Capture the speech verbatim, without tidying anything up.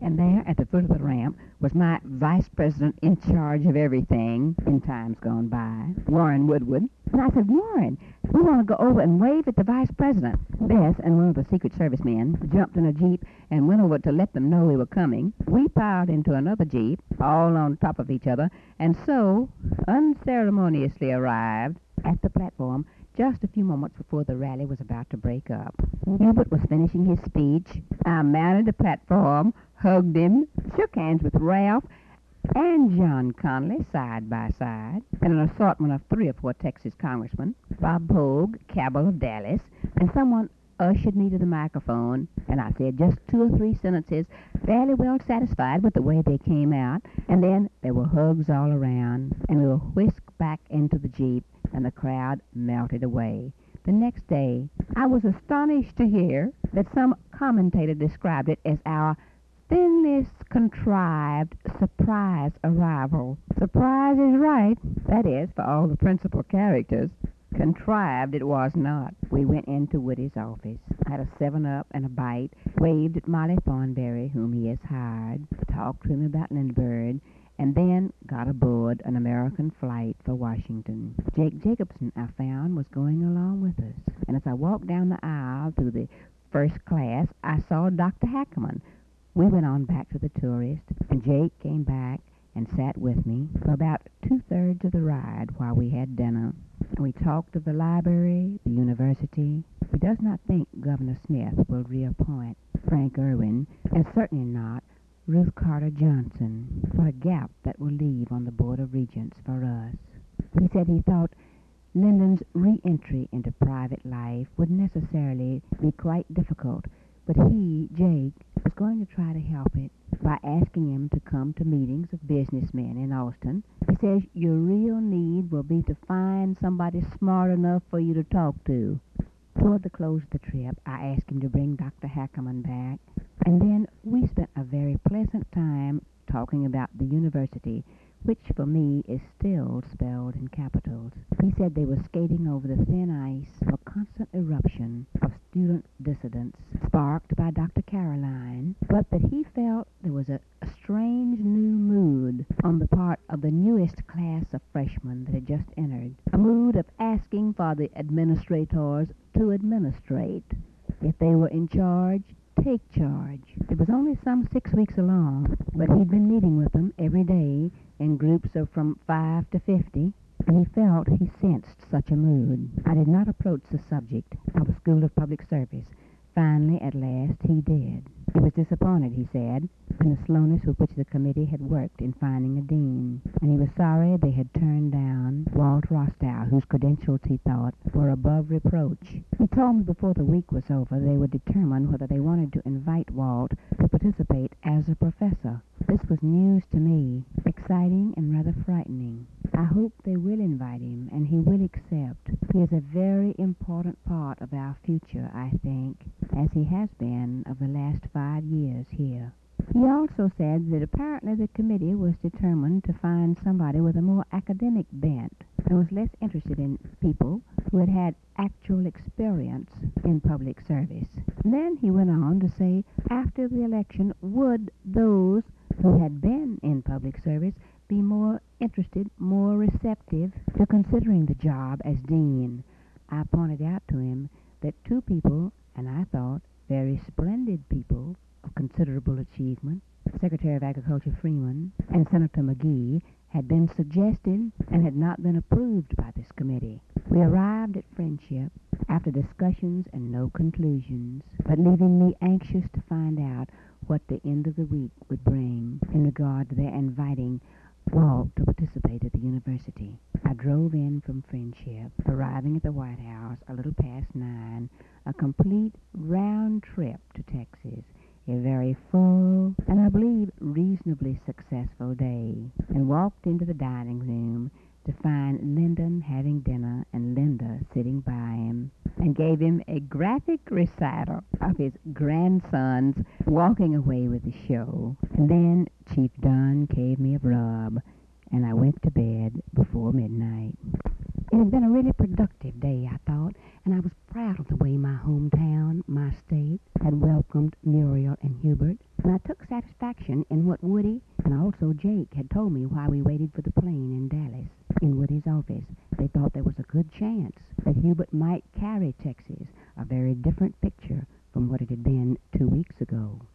And there, at the foot of the ramp, was my vice president in charge of everything in times gone by, Warren Woodward. And I said, Warren, we want to go over and wave at the vice president. Bess and one of the Secret Service men jumped in a Jeep and went over to let them know we were coming. We piled into another Jeep, all on top of each other, and so unceremoniously arrived at the platform just a few moments before the rally was about to break up. Hubert was finishing his speech. I mounted the platform, hugged him, shook hands with Ralph and John Connally side by side, and an assortment of three or four Texas congressmen, Bob Pogue, Cabell of Dallas, and someone ushered me to the microphone, and I said just two or three sentences, fairly well satisfied with the way they came out, and then there were hugs all around, and we were whisked back into the Jeep, and the crowd melted away. The next day, I was astonished to hear that some commentator described it as our thinly contrived surprise arrival. Surprise is right, that is, for all the principal characters. Contrived it was not. We went into Woody's office, had a seven-up and a bite, waved at Molly Thornberry, whom he has hired, talked to him about Lindbergh, and then got aboard an American flight for Washington. Jake Jacobson, I found, was going along with us. And as I walked down the aisle through the first class, I saw Doctor Hackerman. We went on back to the tourist, and Jake came back and sat with me for about two-thirds of the ride while we had dinner. We talked of the library, the university. He does not think Governor Smith will reappoint Frank Irwin, and certainly not Ruth Carter Johnson. What a gap that will leave on the Board of Regents for us. He said he thought Lyndon's re-entry into private life would necessarily be quite difficult, but he, Jake, was going to try to help it by asking him to come to meetings of businessmen in Austin. He says your real need will be to find somebody smart enough for you to talk to. Toward the close of the trip, I asked him to bring Doctor Hackerman back, and then we spent a very pleasant time talking about the university, which for me is still spelled in capitals. He said they were skating over the thin ice of a constant eruption of student dissidents sparked by Doctor Caroline, but that he felt there was a, a strange new mood on the part of the newest class of freshmen that had just entered, a mood of asking for the administrators to administrate. If they were in charge, take charge. It was only some six weeks along, but he'd been meeting with them every day in groups of from five to fifty, and he felt he sensed such a mood. I did not approach the subject of the School of Public Service. Finally, at last, he did. He was disappointed, he said, in the slowness with which the committee had worked in finding a dean, and he was sorry they had turned down Walt Rostow, whose credentials, he thought, were above reproach. He told me before the week was over they would determine whether they wanted to invite Walt to participate as a professor. This was news to me, exciting and rather frightening. I hope they will invite him, and he will accept. He is a very important part of our future, I think, as he has been of the last five years here. He also said that apparently the committee was determined to find somebody with a more academic bent and was less interested in people who had had actual experience in public service. And then he went on to say, after the election, would those who had been in public service be more interested, more receptive to considering the job as dean? I pointed out to him that two people, and I thought very splendid people of considerable achievement, Secretary of Agriculture Freeman and Senator McGee, had been suggested and had not been approved by this committee. We arrived at Friendship after discussions and no conclusions, but leaving me anxious to find out what the end of the week would bring in regard to their inviting Walt to participate at the university. I drove in from Friendship, arriving at the White House a little past nine, a complete round trip to Texas, a very full and I believe reasonably successful day, and walked into the dining room to find Lyndon having dinner and Linda sitting by him, and gave him a graphic recital of his grandson's walking away with the show. And then Chief Dunn gave me a rub, and I went to bed before midnight. It had been a really productive day, I thought, and I was proud of the way my hometown, my state, had welcomed Muriel and Hubert. And I took satisfaction in what Woody and also Jake had told me while we waited for the plane in Dallas. In Woody's office, they thought there was a good chance that Hubert might carry Texas, a very different picture from what it had been two weeks ago.